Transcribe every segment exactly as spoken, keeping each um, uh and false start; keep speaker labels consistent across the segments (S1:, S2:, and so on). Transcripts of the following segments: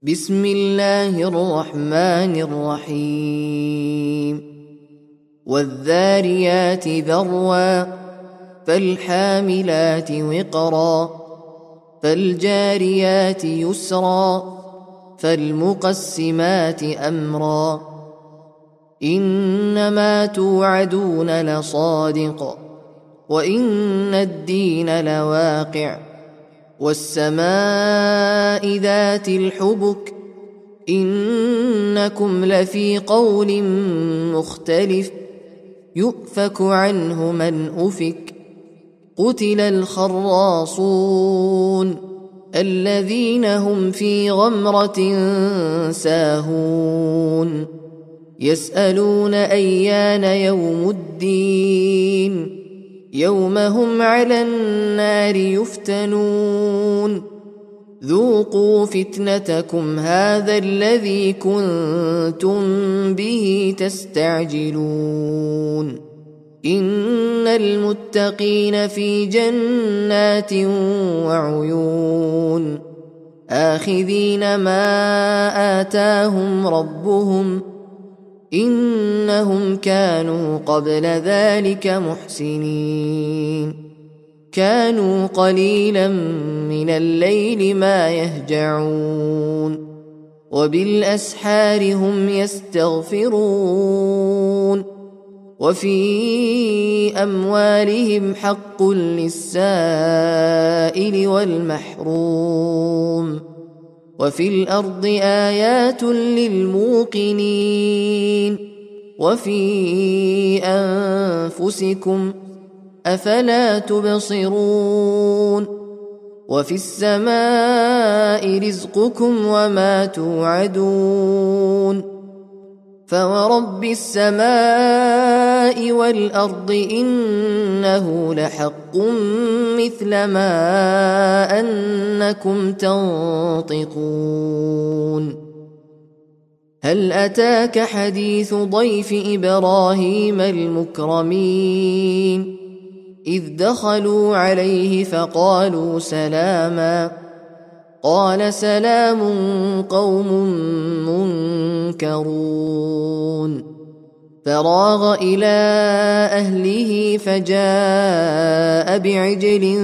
S1: بسم الله الرحمن الرحيم والذاريات ذروا فالحاملات وقرا فالجاريات يسرا فالمقسمات أمرا إنما توعدون لصادق وإن الدين لواقع والسماء ذات الحبك إنكم لفي قول مختلف يؤفك عنه من أفك قتل الخراصون الذين هم في غمرة ساهون يسألون أيان يوم الدين يوم هم على النار يفتنون ذوقوا فتنتكم هذا الذي كنتم به تستعجلون إن المتقين في جنات وعيون آخذين ما آتاهم ربهم إنهم كانوا قبل ذلك محسنين كانوا قليلا من الليل ما يهجعون وبالأسحار هم يستغفرون وفي أموالهم حق للسائل والمحروم وفي الأرض آيات للموقنين وفي أنفسكم أفلا تبصرون وفي السماء رزقكم وما توعدون فورب السماء والأرض إنه لحق مثل ما أنكم تنطقون هل أتاك حديث ضيف إبراهيم المكرمين إذ دخلوا عليه فقالوا سلاما قال سلام قوم منكرون فراغ إلى أهله فجاء بعجل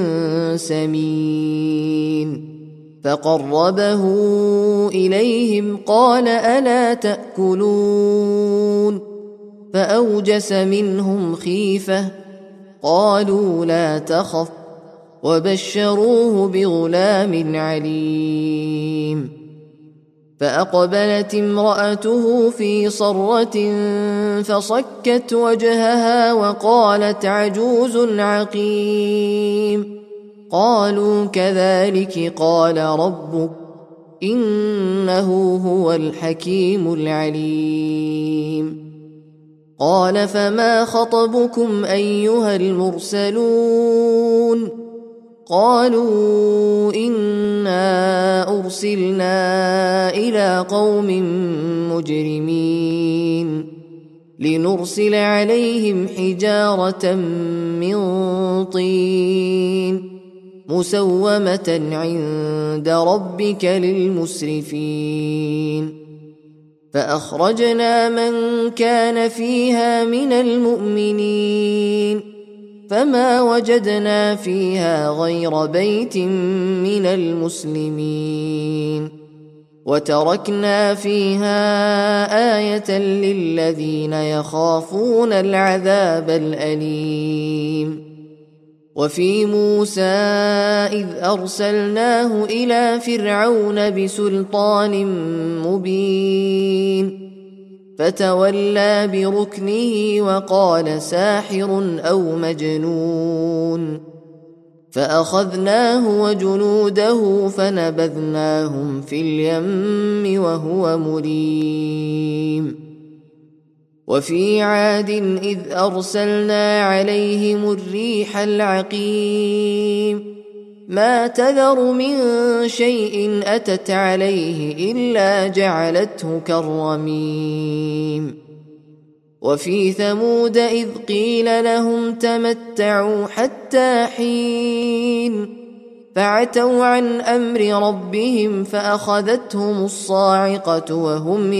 S1: سمين فقربه إليهم قال ألا تأكلون فأوجس منهم خيفة قالوا لا تخف وبشروه بغلام عليم فأقبلت امرأته في صرة فصكت وجهها وقالت عجوز عقيم قالوا كذلك قال ربك إنه هو الحكيم العليم قال فما خطبكم أيها المرسلون قالوا إنا أرسلنا إلى قوم مجرمين لنرسل عليهم حجارة من طين مسومة عند ربك للمسرفين فأخرجنا من كان فيها من المؤمنين فما وجدنا فيها غير بيت من المسلمين وتركنا فيها آية للذين يخافون العذاب الأليم وفي موسى إذ أرسلناه إلى فرعون بسلطان مبين فتولى بركنه وقال ساحر أو مجنون فأخذناه وجنوده فنبذناهم في اليم وهو مليم وفي عاد إذ أرسلنا عليهم الريح العقيم ما تذر من شيء أتت عليه إلا جعلته كالرميم وفي ثمود إذ قيل لهم تمتعوا حتى حين فعتوا عن أمر ربهم فأخذتهم الصاعقة وهم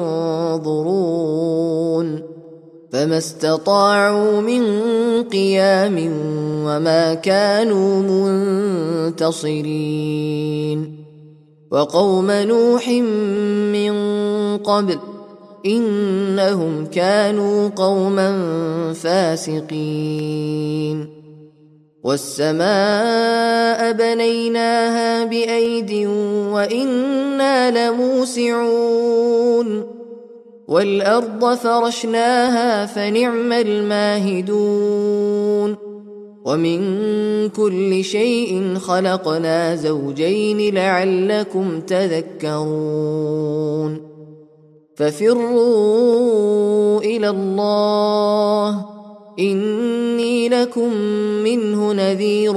S1: ينظرون فما استطاعوا من قيام وما كانوا منتصرين وقوم نوح من قبل إنهم كانوا قوما فاسقين والسماء بنيناها بأيد وإنا لموسعون والأرض فرشناها فنعم الماهدون ومن كل شيء خلقنا زوجين لعلكم تذكرون ففروا إلى الله إني لكم منه نذير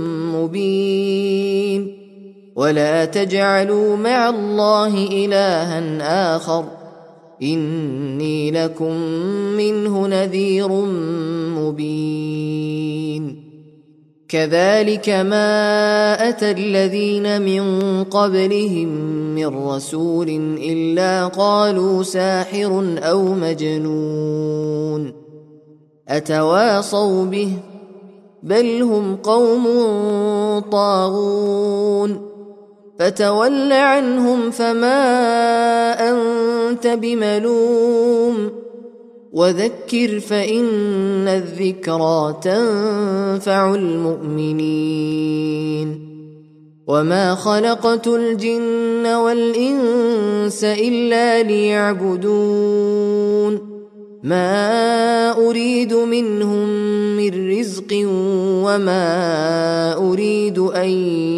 S1: مبين ولا تجعلوا مع الله إلها آخر إني لكم منه نذير مبين كذلك ما أتى الذين من قبلهم من رسول إلا قالوا ساحر أو مجنون أتواصوا به بل هم قوم طاغون فتول عنهم فما أنت بملوم وذكر فإن الذكرى تنفع المؤمنين وما خلقت الجن والإنس إلا ليعبدون ما أريد منهم من رزق وما أريد أن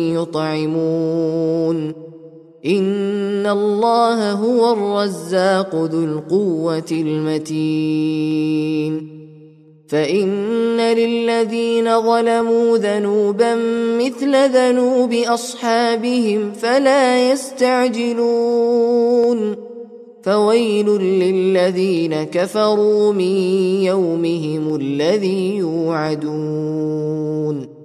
S1: يطعمون إن الله هو الرزاق ذو القوة المتين فإن للذين ظلموا ذنوبا مثل ذنوب أصحابهم فلا يستعجلون فويل للذين كفروا من يومهم الذي يوعدون